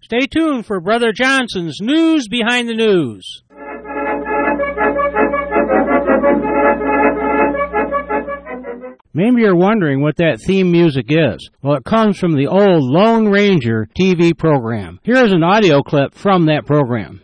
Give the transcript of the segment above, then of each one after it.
Stay tuned for Brother Johnson's News Behind the News. Maybe you're wondering what that theme music is. Well, it comes from the old Lone Ranger TV program. Here's an audio clip from that program.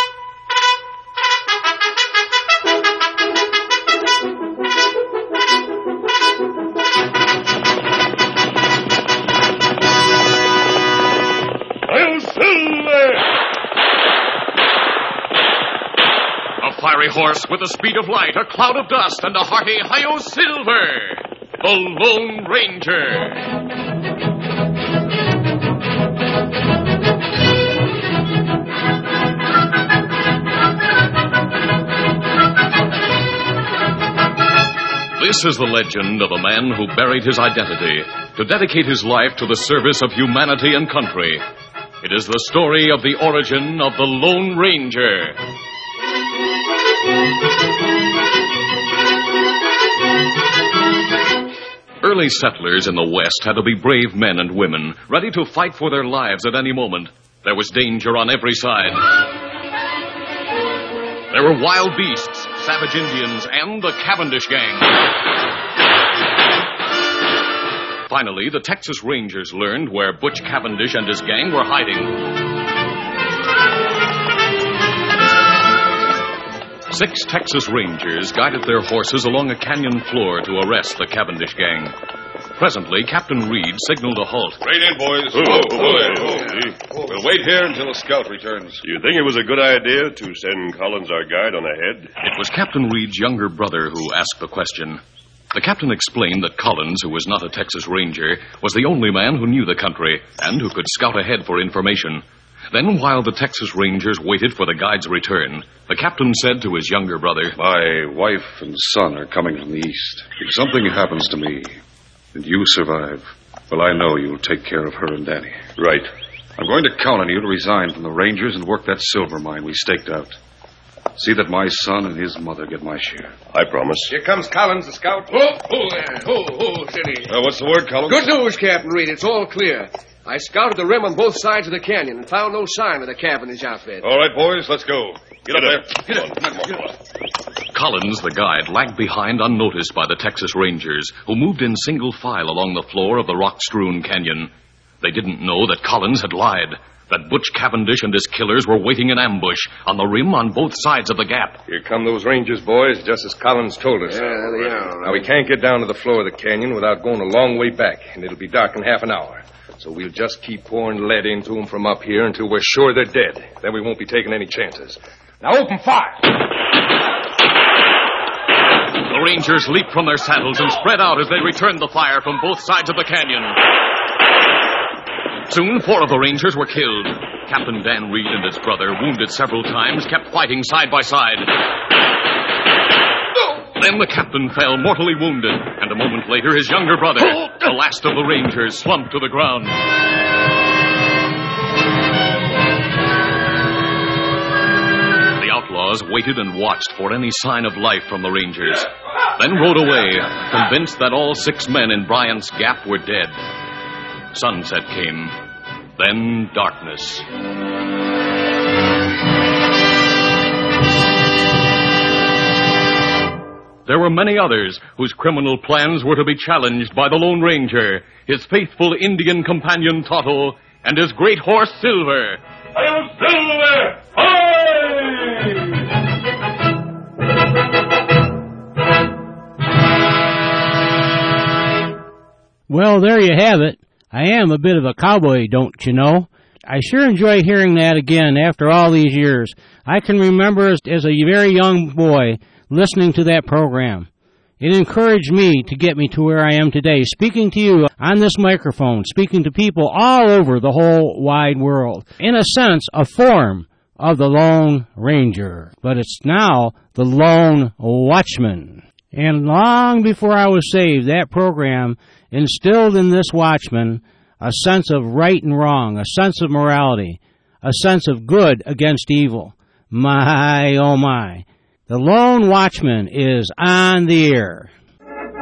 Fiery horse with the speed of light, a cloud of dust, and a hearty Hi-Yo Silver, the Lone Ranger. This is the legend of a man who buried his identity to dedicate his life to the service of humanity and country. It is the story of the origin of the Lone Ranger. Early settlers in the West had to be brave men and women, ready to fight for their lives at any moment. There was danger on every side. There were wild beasts, savage Indians, and the Cavendish gang. Finally, the Texas Rangers learned where Butch Cavendish and his gang were hiding. 6 Texas Rangers guided their horses along a canyon floor to arrest the Cavendish gang. Presently, Captain Reed signaled a halt. Rein in, boys. We'll wait here until a scout returns. You think it was a good idea to send Collins, our guide, on ahead? It was Captain Reed's younger brother who asked the question. The captain explained that Collins, who was not a Texas Ranger, was the only man who knew the country and who could scout ahead for information. Then, while the Texas Rangers waited for the guide's return, the captain said to his younger brother, My wife and son are coming from the east. If something happens to me, and you survive, well, I know you'll take care of her and Danny. Right. I'm going to count on you to resign from the Rangers and work that silver mine we staked out. See that my son and his mother get my share. I promise. Here comes Collins, the scout. Ho there. Ho, steady. What's the word, Collins? Good news, Captain Reed. It's all clear. I scouted the rim on both sides of the canyon and found no sign of the Cavendish outfit. All right, boys, let's go. Get up there. Get up. Collins, the guide, lagged behind unnoticed by the Texas Rangers, who moved in single file along the floor of the rock-strewn canyon. They didn't know that Collins had lied, that Butch Cavendish and his killers were waiting in ambush on the rim on both sides of the gap. Here come those Rangers, boys, just as Collins told us. Yeah, there they are. Now, we can't get down to the floor of the canyon without going a long way back, and it'll be dark in half an hour. So we'll just keep pouring lead into them from up here until we're sure they're dead. Then we won't be taking any chances. Now open fire! The Rangers leaped from their saddles and spread out as they returned the fire from both sides of the canyon. Soon, 4 of the Rangers were killed. Captain Dan Reed and his brother, wounded several times, kept fighting side by side. Then the captain fell mortally wounded, and a moment later his younger brother, the last of the Rangers, slumped to the ground. The outlaws waited and watched for any sign of life from the Rangers, then rode away, convinced that all 6 men in Bryant's Gap were dead. Sunset came, then darkness. There were many others whose criminal plans were to be challenged by the Lone Ranger, his faithful Indian companion Tonto, and his great horse Silver. Hi-Yo Silver! Hi! Well, there you have it. I am a bit of a cowboy, don't you know? I sure enjoy hearing that again after all these years. I can remember as a very young boy listening to that program. It encouraged me to get me to where I am today, speaking to you on this microphone, speaking to people all over the whole wide world. In a sense, a form of the Lone Ranger, but it's now the Lone Watchman. And long before I was saved, that program instilled in this watchman a sense of right and wrong, a sense of morality, a sense of good against evil. My, oh my. The Lone Watchman is on the air.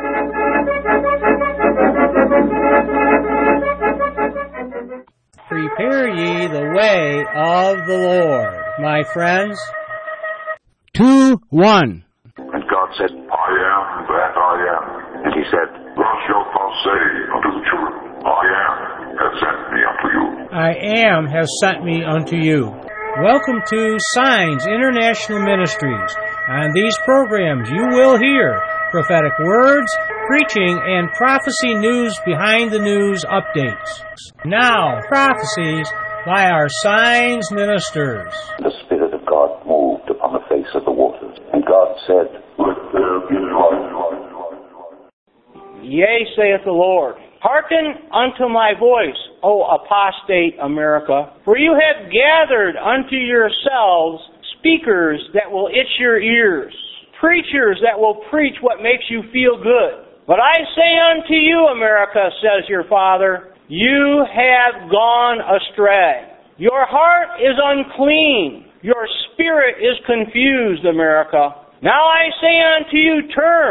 Free Hear ye the way of the Lord, my friends. 2:1. And God said, I am that I am. And he said, Thus shalt thou say unto the children, I am has sent me unto you. I am has sent me unto you. Welcome to Signs International Ministries. On these programs you will hear prophetic words, preaching, and prophecy news behind the news updates. Now, prophecies by our Signs ministers. The Spirit of God moved upon the face of the waters. And God said, Let there be light. Yea, saith the Lord, hearken unto my voice, O apostate America, for you have gathered unto yourselves speakers that will itch your ears, preachers that will preach what makes you feel good. But I say unto you, America, says your Father, you have gone astray. Your heart is unclean. Your spirit is confused, America. Now I say unto you,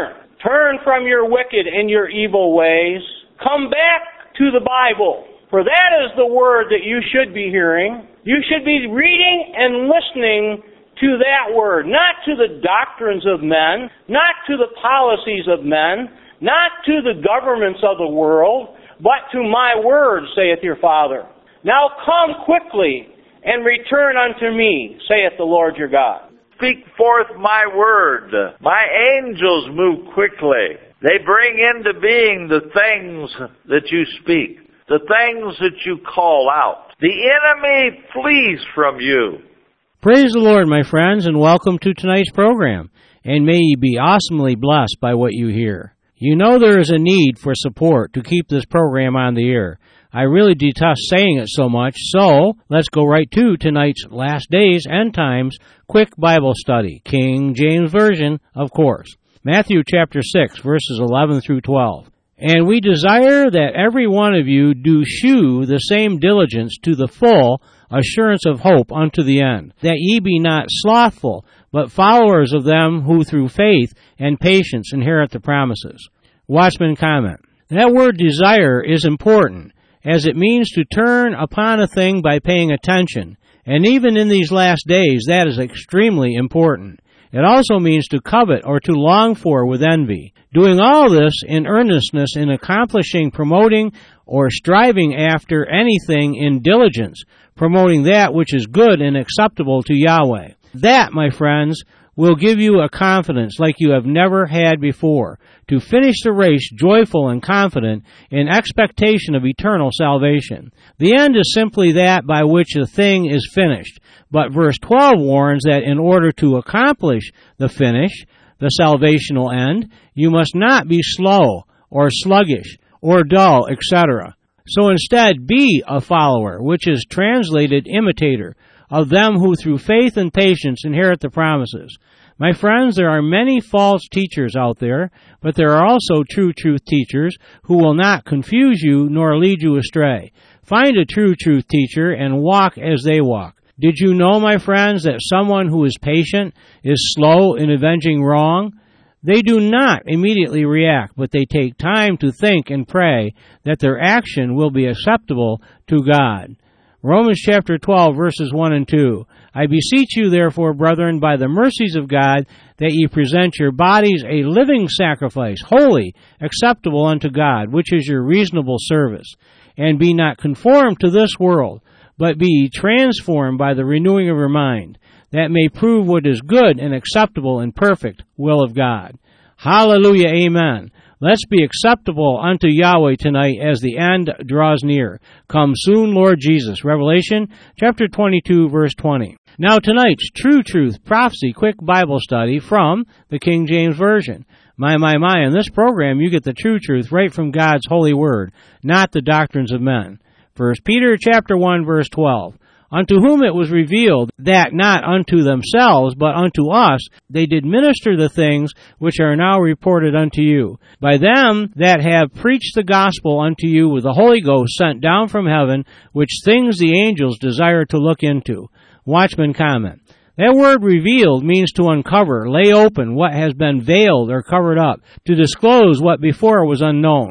turn from your wicked and your evil ways. Come back to the Bible, for that is the word that you should be hearing. You should be reading and listening to that word, not to the doctrines of men, not to the policies of men, not to the governments of the world, but to my word, saith your Father. Now come quickly and return unto me, saith the Lord your God. Speak forth my word. My angels move quickly. They bring into being the things that you speak, the things that you call out. The enemy flees from you. Praise the Lord, my friends, and welcome to tonight's program. And may you be awesomely blessed by what you hear. You know there is a need for support to keep this program on the air. I really detest saying it so much, so let's go right to tonight's Last Days, End Times, quick Bible study. King James Version, of course. Matthew chapter 6, verses 11 through 12. And we desire that every one of you do shew the same diligence to the full assurance of hope unto the end, that ye be not slothful, but followers of them who through faith and patience inherit the promises. Watchman comment. That word desire is important, as it means to turn upon a thing by paying attention, and even in these last days that is extremely important. It also means to covet or to long for with envy. Doing all this in earnestness in accomplishing, promoting, or striving after anything in diligence, promoting that which is good and acceptable to Yahweh. That, my friends, will give you a confidence like you have never had before, to finish the race joyful and confident in expectation of eternal salvation. The end is simply that by which the thing is finished. But verse 12 warns that in order to accomplish the finish, the salvational end, you must not be slow or sluggish or dull, etc. So instead, be a follower, which is translated imitator, of them who through faith and patience inherit the promises. My friends, there are many false teachers out there, but there are also true truth teachers who will not confuse you nor lead you astray. Find a true truth teacher and walk as they walk. Did you know, my friends, that someone who is patient is slow in avenging wrong? They do not immediately react, but they take time to think and pray that their action will be acceptable to God. Romans chapter 12, verses 1 and 2. I beseech you, therefore, brethren, by the mercies of God, that ye present your bodies a living sacrifice, holy, acceptable unto God, which is your reasonable service. And be not conformed to this world, but be ye transformed by the renewing of your mind, that may prove what is good and acceptable and perfect will of God. Hallelujah, amen. Let's be acceptable unto Yahweh tonight as the end draws near. Come soon, Lord Jesus. Revelation chapter 22, verse 20. Now tonight's True Truth Prophecy Quick Bible Study from the King James Version. My. In this program you get the true truth right from God's holy word, not the doctrines of men. 1 Peter chapter 1, verse 12. Unto whom it was revealed that not unto themselves, but unto us, they did minister the things which are now reported unto you, by them that have preached the gospel unto you with the Holy Ghost sent down from heaven, which things the angels desire to look into. Watchman comment. That word revealed means to uncover, lay open what has been veiled or covered up, to disclose what before was unknown.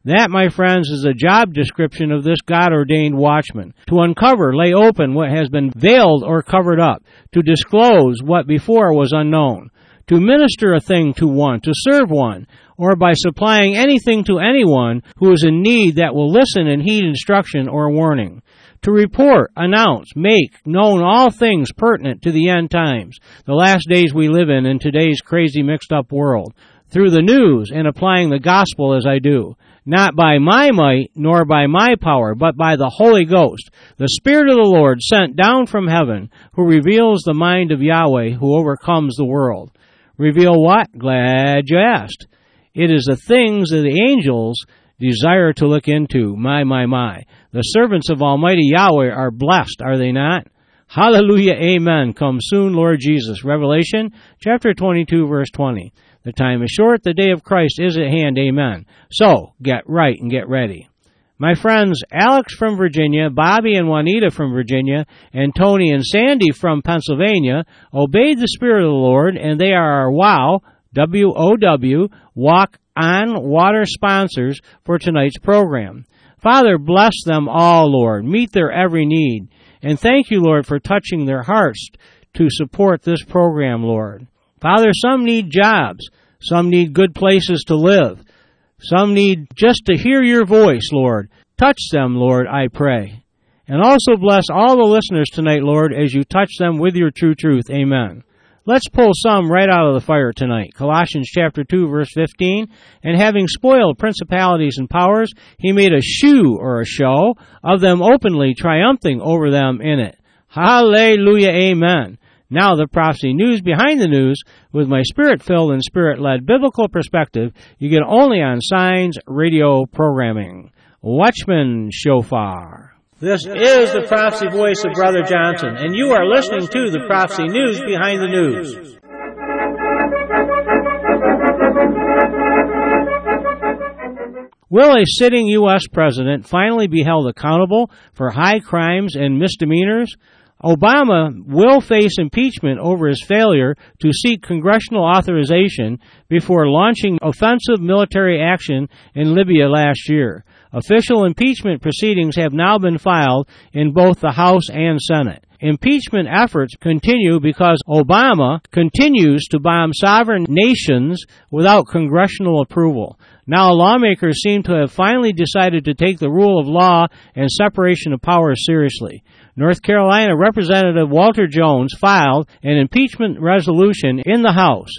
That, my friends, is a job description of this God-ordained watchman. To uncover, lay open what has been veiled or covered up. To disclose what before was unknown. To minister a thing to one, to serve one, or by supplying anything to anyone who is in need that will listen and heed instruction or warning. To report, announce, make known all things pertinent to the end times, the last days we live in today's crazy mixed-up world, through the news and applying the gospel as I do. Not by my might, nor by my power, but by the Holy Ghost, the Spirit of the Lord sent down from heaven, who reveals the mind of Yahweh, who overcomes the world. Reveal what? Glad you asked. It is the things that the angels desire to look into. My. The servants of Almighty Yahweh are blessed, are they not? Hallelujah, amen. Come soon, Lord Jesus. Revelation chapter 22, verse 20. The time is short, the day of Christ is at hand, amen. So, get right and get ready. My friends, Alex from Virginia, Bobby and Juanita from Virginia, and Tony and Sandy from Pennsylvania obeyed the Spirit of the Lord, and they are our WOW, W-O-W, Walk on Water sponsors for tonight's program. Father, bless them all, Lord. Meet their every need. And thank you, Lord, for touching their hearts to support this program, Lord. Father, some need jobs. Some need good places to live. Some need just to hear your voice, Lord. Touch them, Lord, I pray. And also bless all the listeners tonight, Lord, as you touch them with your true truth. Amen. Let's pull some right out of the fire tonight. Colossians chapter 2, verse 15. And having spoiled principalities and powers, he made a shew or a show of them openly, triumphing over them in it. Hallelujah, amen. Now the prophecy news behind the news with my spirit-filled and spirit-led biblical perspective you get only on Signs Radio programming. Watchman Shofar. This is the prophecy voice of Brother Johnson, and you are listening to the prophecy news behind the news. Will a sitting U.S. president finally be held accountable for high crimes and misdemeanors? Obama will face impeachment over his failure to seek congressional authorization before launching offensive military action in Libya last year. Official impeachment proceedings have now been filed in both the House and Senate. Impeachment efforts continue because Obama continues to bomb sovereign nations without congressional approval. Now lawmakers seem to have finally decided to take the rule of law and separation of powers seriously. North Carolina Representative Walter Jones filed an impeachment resolution in the House,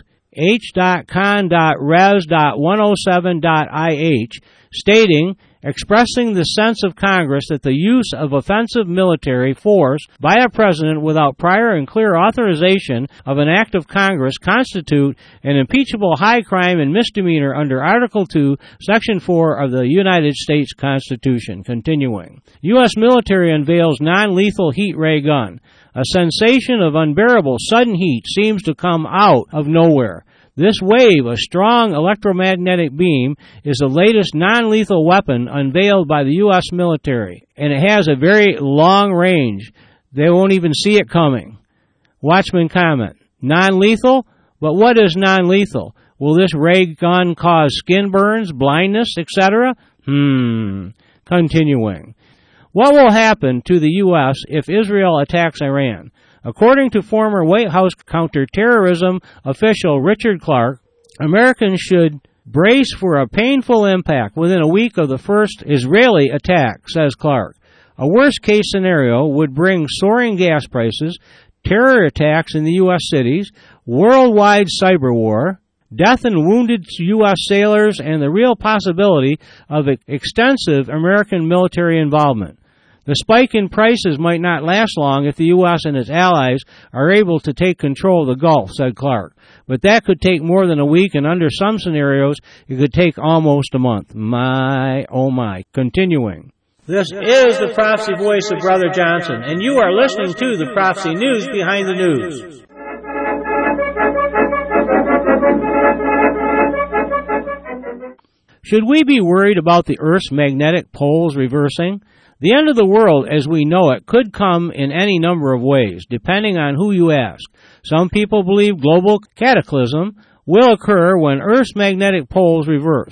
H.con.res.107.ih, stating, expressing the sense of Congress that the use of offensive military force by a president without prior and clear authorization of an act of Congress constitute an impeachable high crime and misdemeanor under Article 2, Section 4 of the United States Constitution. Continuing. U.S. military unveils non-lethal heat ray gun. A sensation of unbearable sudden heat seems to come out of nowhere. This wave, a strong electromagnetic beam, is the latest non-lethal weapon unveiled by the U.S. military, and it has a very long range. They won't even see it coming. Watchman comment, non-lethal? But what is non-lethal? Will this ray gun cause skin burns, blindness, etc.? Continuing. What will happen to the U.S. if Israel attacks Iran? According to former White House counterterrorism official Richard Clark, Americans should brace for a painful impact within a week of the first Israeli attack, says Clark. A worst-case scenario would bring soaring gas prices, terror attacks in the U.S. cities, worldwide cyber war, death and wounded U.S. sailors, and the real possibility of extensive American military involvement. The spike in prices might not last long if the U.S. and its allies are able to take control of the Gulf, said Clark. But that could take more than a week, and under some scenarios, it could take almost a month. My, oh my. Continuing. This is the prophecy voice of Brother Johnson, and you are listening to the prophecy news behind the news. Should we be worried about the Earth's magnetic poles reversing? The end of the world as we know it could come in any number of ways, depending on who you ask. Some people believe global cataclysm will occur when Earth's magnetic poles reverse.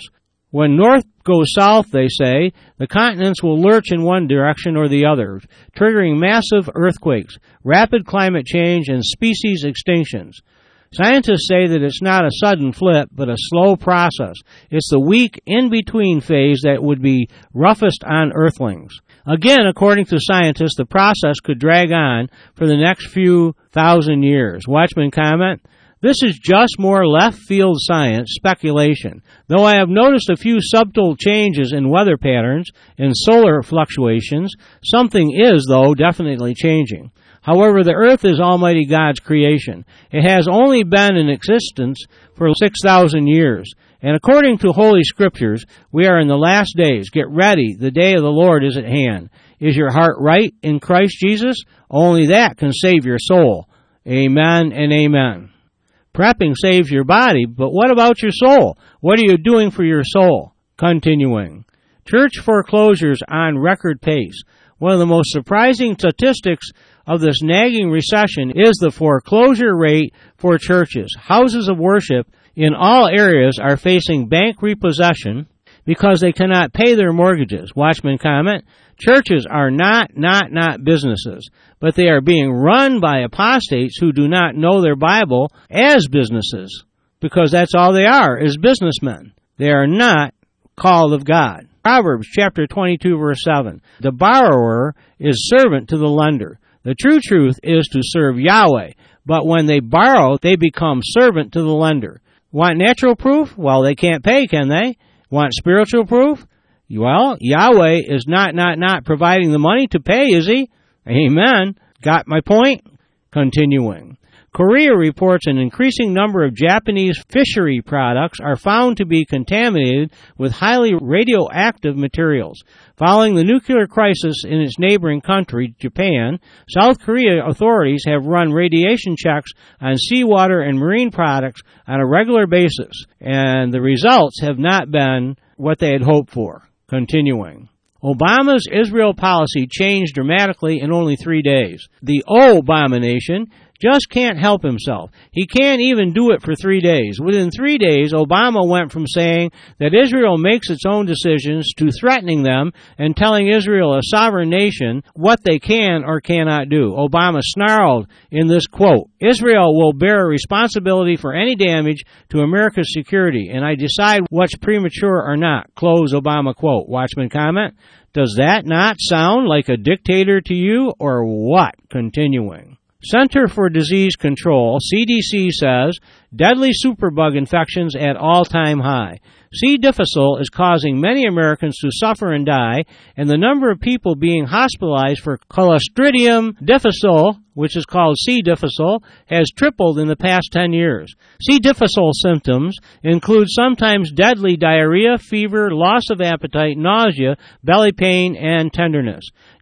When north goes south, they say, the continents will lurch in one direction or the other, triggering massive earthquakes, rapid climate change, and species extinctions. Scientists say that it's not a sudden flip, but a slow process. It's the weak in-between phase that would be roughest on earthlings. Again, according to scientists, the process could drag on for the next few thousand years. Watchman comment, this is just more left-field science speculation. Though I have noticed a few subtle changes in weather patterns and solar fluctuations, something is, though, definitely changing. However, the earth is Almighty God's creation. It has only been in existence for 6,000 years. And according to Holy Scriptures, we are in the last days. Get ready. The day of the Lord is at hand. Is your heart right in Christ Jesus? Only that can save your soul. Amen and amen. Prepping saves your body, but what about your soul? What are you doing for your soul? Continuing. Church foreclosures on record pace. One of the most surprising statistics of this nagging recession is the foreclosure rate for churches. Houses of worship in all areas are facing bank repossession because they cannot pay their mortgages. Watchman comment, churches are not businesses, but they are being run by apostates who do not know their Bible as businesses, because that's all they are, is businessmen. They are not called of God. Proverbs chapter 22, verse 7. The borrower is servant to the lender. The true truth is to serve Yahweh, but when they borrow, they become servant to the lender. Want natural proof? Well, they can't pay, can they? Want spiritual proof? Well, Yahweh is not providing the money to pay, is he? Amen. Got my point? Continuing. Korea reports an increasing number of Japanese fishery products are found to be contaminated with highly radioactive materials. Following the nuclear crisis in its neighboring country, Japan, South Korea authorities have run radiation checks on seawater and marine products on a regular basis, and the results have not been what they had hoped for. Continuing. Obama's Israel policy changed dramatically in only 3 days. The Obama-nation just can't help himself. He can't even do it for 3 days. Within 3 days, Obama went from saying that Israel makes its own decisions to threatening them and telling Israel, a sovereign nation, what they can or cannot do. Obama snarled in this quote, Israel will bear responsibility for any damage to America's security, and I decide what's premature or not. Close Obama quote. Watchman comment, does that not sound like a dictator to you, or what? Continuing. Center for Disease Control, CDC, says deadly superbug infections at all-time high. C. difficile is causing many Americans to suffer and die, and the number of people being hospitalized for Clostridium difficile, which is called C. difficile, has tripled in the past 10 years. C. difficile symptoms include sometimes deadly diarrhea, fever, loss of appetite, nausea, belly pain, and tenderness.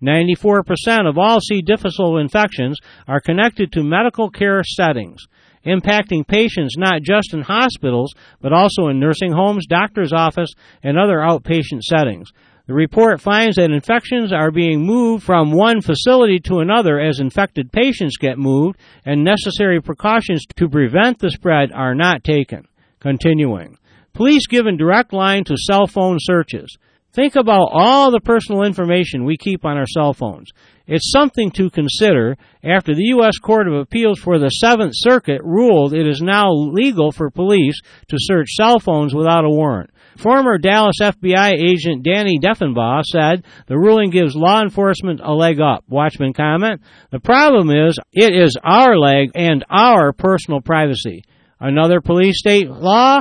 94% of all C. difficile infections are connected to medical care settings, impacting patients not just in hospitals, but also in nursing homes, doctor's office, and other outpatient settings. The report finds that infections are being moved from one facility to another as infected patients get moved, and necessary precautions to prevent the spread are not taken. Continuing. Police given direct line to cell phone searches. Think about all the personal information we keep on our cell phones. It's something to consider after the U.S. Court of Appeals for the Seventh Circuit ruled it is now legal for police to search cell phones without a warrant. Former Dallas FBI agent Danny Deffenbaugh said the ruling gives law enforcement a leg up. Watchman comment, the problem is it is our leg and our personal privacy. Another police state law?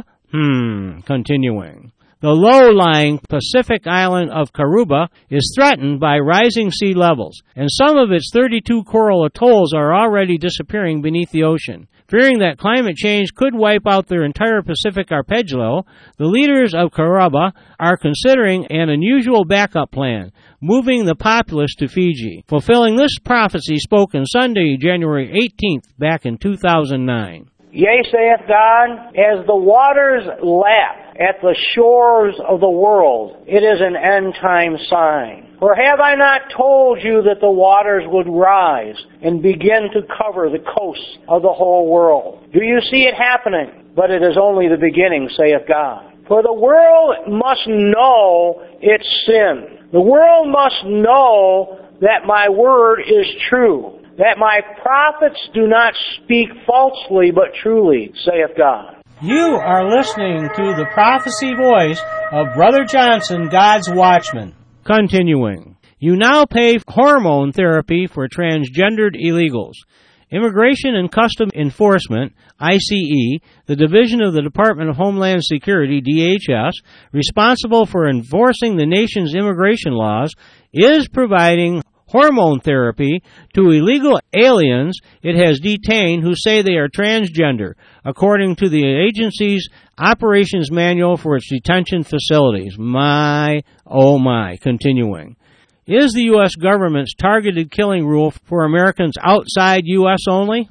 Continuing. The low-lying Pacific island of Karuba is threatened by rising sea levels, and some of its 32 coral atolls are already disappearing beneath the ocean. Fearing that climate change could wipe out their entire Pacific archipelago, the leaders of Karuba are considering an unusual backup plan, moving the populace to Fiji, fulfilling this prophecy spoken Sunday, January 18th, back in 2009. Yea, saith God, as the waters lap at the shores of the world, it is an end-time sign. For have I not told you that the waters would rise and begin to cover the coasts of the whole world? Do you see it happening? But it is only the beginning, saith God. For the world must know its sin. The world must know that my word is true, that my prophets do not speak falsely but truly, saith God. You are listening to the prophecy voice of Brother Johnson, God's Watchman. Continuing. You now pay hormone therapy for transgendered illegals. Immigration and Customs Enforcement, ICE, the division of the Department of Homeland Security, DHS, responsible for enforcing the nation's immigration laws, is providing hormone therapy to illegal aliens it has detained who say they are transgender, according to the agency's operations manual for its detention facilities. My, oh my. Continuing. Is the U.S. government's targeted killing rule for Americans outside U.S. only?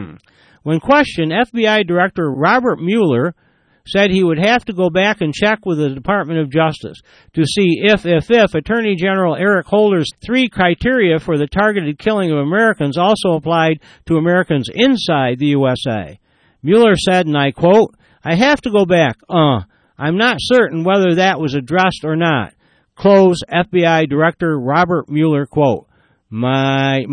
When questioned, FBI Director Robert Mueller said he would have to go back and check with the Department of Justice to see if Attorney General Eric Holder's 3 criteria for the targeted killing of Americans also applied to Americans inside the USA. Mueller said, and I quote, "I have to go back. I'm not certain whether that was addressed or not." Close FBI Director Robert Mueller quote. My.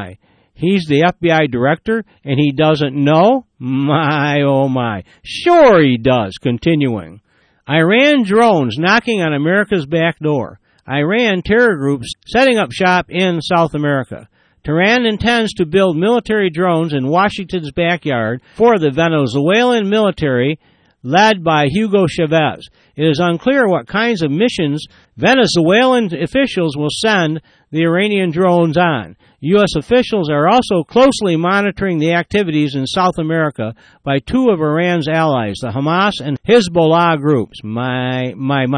He's the FBI director and he doesn't know? My, oh my. Sure he does. Continuing. Iran drones knocking on America's back door. Iran terror groups setting up shop in South America. Tehran intends to build military drones in Washington's backyard for the Venezuelan military led by Hugo Chavez. It is unclear what kinds of missions Venezuelan officials will send the Iranian drones on. U.S. officials are also closely monitoring the activities in South America by 2 of Iran's allies, the Hamas and Hezbollah groups. My.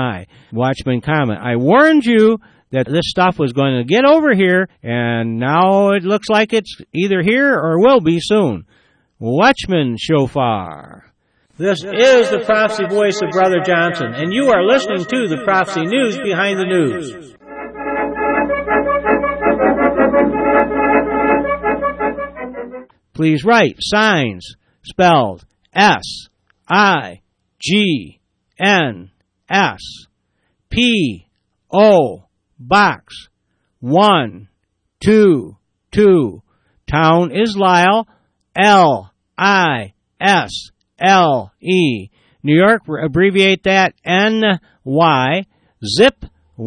Watchman comment. I warned you that this stuff was going to get over here, and now it looks like it's either here or will be soon. Watchman Shofar. This is the prophecy voice of Brother Johnson, and you are listening to the Prophecy News Behind the News. Please write signs spelled S-I-G-N-S P-O Box 122. Town is Lisle, L-I-S-L-E. New York, abbreviate that N-Y. Zip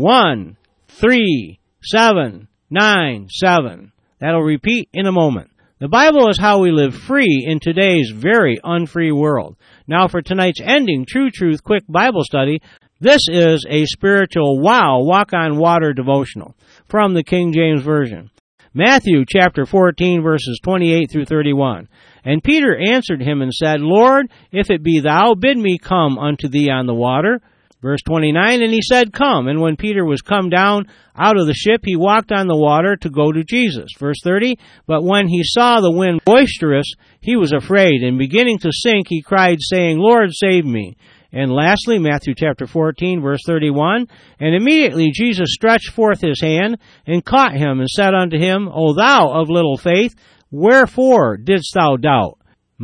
13797. That'll repeat in a moment. The Bible is how we live free in today's very unfree world. Now for tonight's ending True Truth Quick Bible Study, this is a spiritual walk on water devotional from the King James Version. Matthew chapter 14 verses 28 through 31. And Peter answered him and said, Lord, if it be thou, bid me come unto thee on the water. Verse 29, and he said, come. And when Peter was come down out of the ship, he walked on the water to go to Jesus. Verse 30, but when he saw the wind boisterous, he was afraid, and beginning to sink, he cried, saying, Lord, save me. And lastly, Matthew chapter 14, verse 31, and immediately Jesus stretched forth his hand, and caught him, and said unto him, O thou of little faith, wherefore didst thou doubt?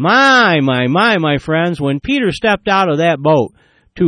My friends, when Peter stepped out of that boat to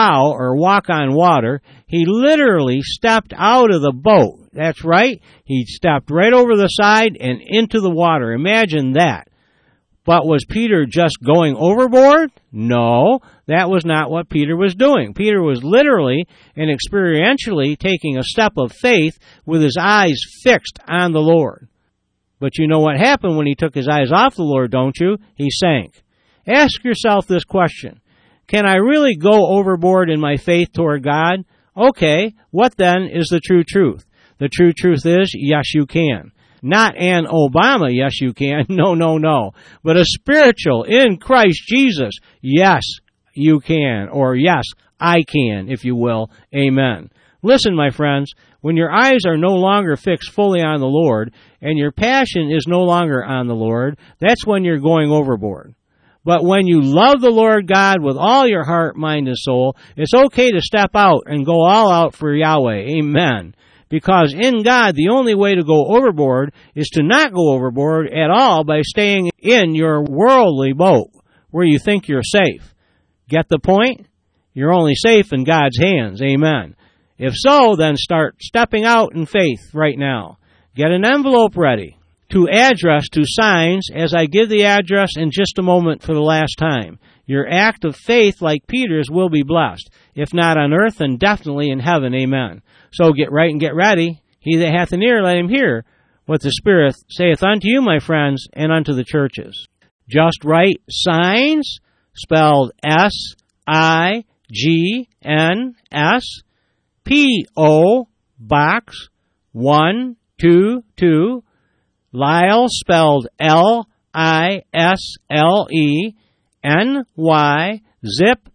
walk on water, he literally stepped out of the boat. That's right. He stepped right over the side and into the water. Imagine that. But was Peter just going overboard? No, that was not what Peter was doing. Peter was literally and experientially taking a step of faith with his eyes fixed on the Lord. But you know what happened when he took his eyes off the Lord, don't you? He sank. Ask yourself this question. Can I really go overboard in my faith toward God? Okay, what then is the true truth? The true truth is, yes, you can. Not an Obama, yes, you can. No. But a spiritual in Christ Jesus, yes, you can. Or yes, I can, if you will. Amen. Listen, my friends, when your eyes are no longer fixed fully on the Lord and your passion is no longer on the Lord, that's when you're going overboard. But when you love the Lord God with all your heart, mind, and soul, it's okay to step out and go all out for Yahweh. Amen. Because in God, the only way to go overboard is to not go overboard at all by staying in your worldly boat where you think you're safe. Get the point? you're only safe in God's hands. Amen. If so, then start stepping out in faith right now. Get an envelope ready to address to Signs, as I give the address in just a moment for the last time. Your act of faith, like Peter's, will be blessed. If not on earth, then definitely in heaven. Amen. So get right and get ready. He that hath an ear, let him hear what the Spirit saith unto you, my friends, and unto the churches. Just write Signs, spelled S-I-G-N-S, P.O. Box 122, Lisle, spelled L-I-S-L-E, N-Y, zip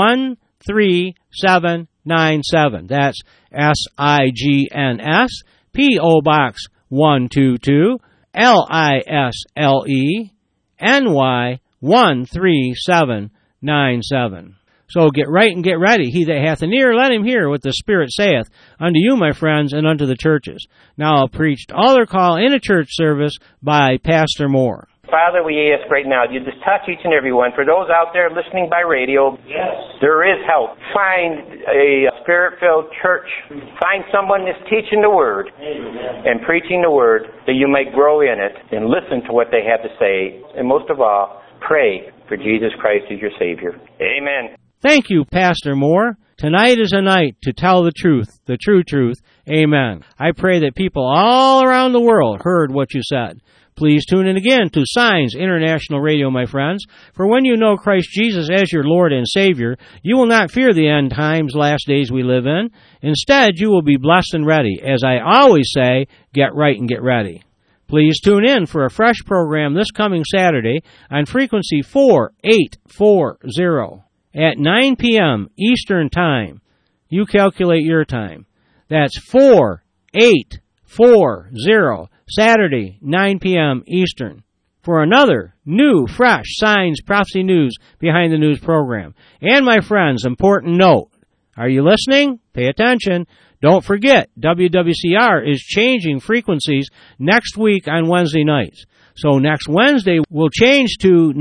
13797. That's S-I-G-N-S, P.O. Box 122, Lisle, N-Y 13797. So get right and get ready. He that hath an ear, let him hear what the Spirit saith unto you, my friends, and unto the churches. Now I'll preach altar call in a church service by Pastor Moore. Father, we ask right now, you just touch each and every one. For those out there listening by radio, yes, there is help. Find a Spirit-filled church. Find someone that's teaching the Word and preaching the Word, that you may grow in it and listen to what they have to say. And most of all, pray for Jesus Christ as your Savior. Amen. Thank you, Pastor Moore. Tonight is a night to tell the truth, the true truth. Amen. I pray that people all around the world heard what you said. Please tune in again to Signs International Radio, my friends, for when you know Christ Jesus as your Lord and Savior, you will not fear the end times, last days we live in. Instead, you will be blessed and ready. As I always say, get right and get ready. Please tune in for a fresh program this coming Saturday on frequency 4840 at 9 p.m. Eastern Time. You calculate your time. That's 4840, Saturday, 9 p.m. Eastern, for another new, fresh Signs Prophecy News Behind the News program. And my friends, important note, are you listening? Pay attention. Don't forget, WWCR is changing frequencies next week on Wednesday nights. So next Wednesday, we'll change to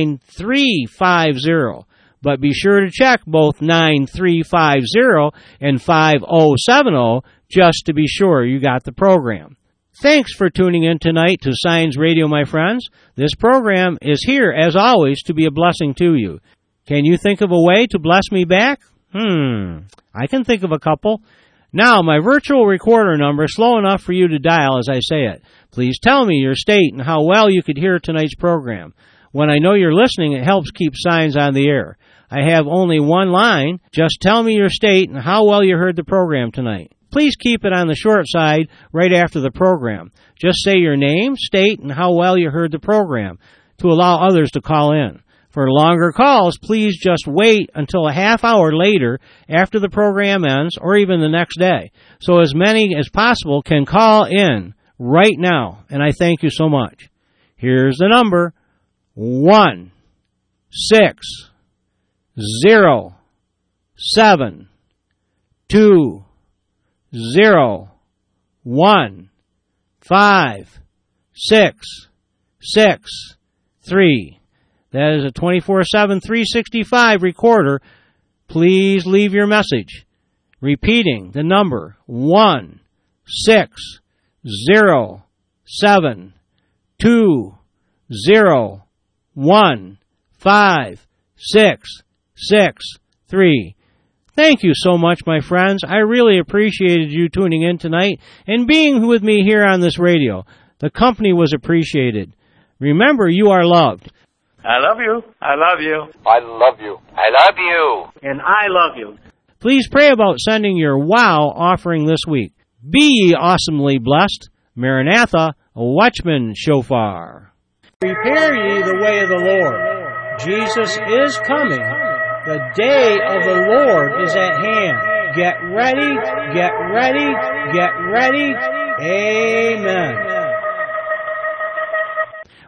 9350. But be sure to check both 9350 and 5070 just to be sure you got the program. Thanks for tuning in tonight to Signs Radio, my friends. This program is here, as always, to be a blessing to you. Can you think of a way to bless me back? I can think of a couple. Now, my virtual recorder number is slow enough for you to dial as I say it. Please tell me your state and how well you could hear tonight's program. When I know you're listening, it helps keep Signs on the air. I have only one line. Just tell me your state and how well you heard the program tonight. Please keep it on the short side right after the program. Just say your name, state, and how well you heard the program to allow others to call in. For longer calls, please just wait until a half hour later after the program ends or even the next day, so as many as possible can call in right now, and I thank you so much. Here's the number: 1-6-0-7-2-0-1-5-6-6-3. That is a 24/7, 365 recorder. Please leave your message. Repeating the number: 1-6-0-7-2-0-1-5-6-6-3. Thank you so much, my friends. I really appreciated you tuning in tonight and being with me here on this radio. The company was appreciated. Remember, you are loved. I love you. I love you. I love you. I love you. And I love you. Please pray about sending your WOW offering this week. Be ye awesomely blessed. Maranatha, Watchman Shofar. Prepare ye the way of the Lord. Jesus is coming. The day of the Lord is at hand. Get ready, get ready, get ready. Amen.